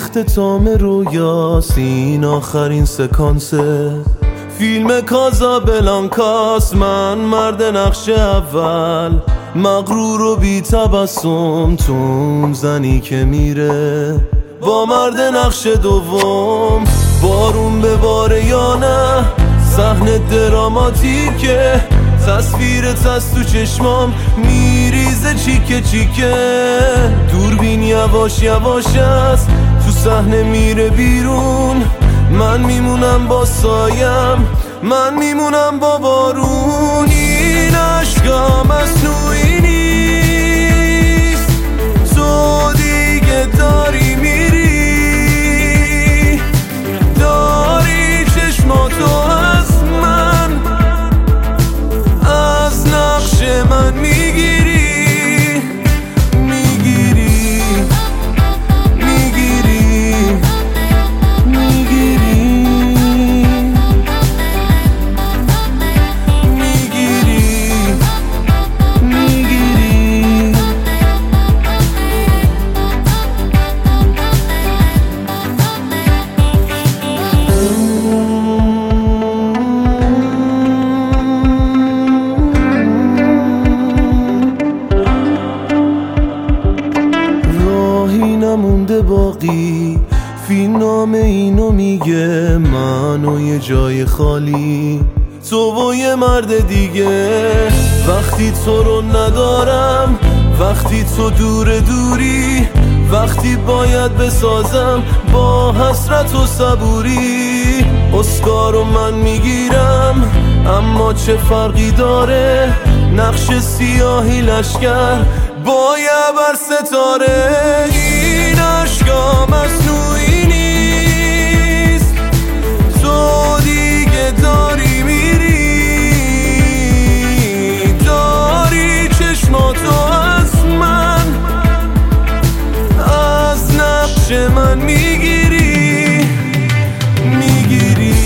اختتام رویاست، این آخرین سکانسه فیلم کازابلانکاست. من مرد نقش اول، مغرور و بی تبسم، تو اون زنی که میره با مرد نقش دوم. بارون بباره یا نه، صحنه دراماتیکه، تصویرت از تو چشمام میریزه چیکه چیکه. دوربین یواش یواش است، تو صحنه میره بیرون، من میمونم با سایم، من میمونم با بارون. این عشقا مصنوعی نیست، تو دیگه داری میری، داری چشماتو از من، از نقش من میگیری، میگیری، میگیری، میگیری، میگیری. راهی نمونده باقی، فیلم نام اینو میگه، من و یه جای خالی، تو و یه مرد دیگه. وقتی تو رو ندارم، وقتی تو دوری، وقتی باید بسازم با حسرت و صبوری. اسکارو من میگیرم، اما چه فرقی داره، نقش سیاهی لشکر با یه بر ستاره. این عشقا مصنوعی نیست، تو دیگه داری میری، داری چشماتو از من، از نقش من میگیری، میگیری،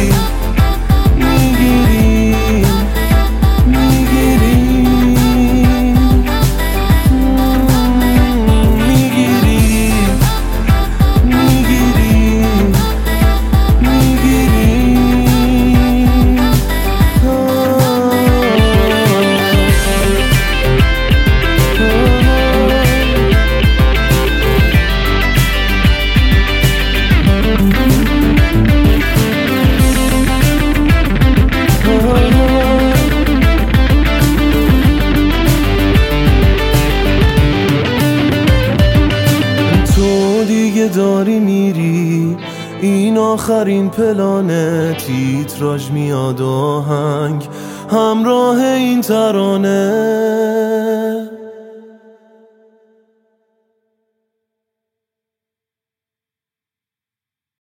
میگیری، میگیری، میگیری، میگیری، میگیری. تو دیگه داری میری، این آخرین پلانه، تیتراژ میاد آهنگ همراه این ترانه.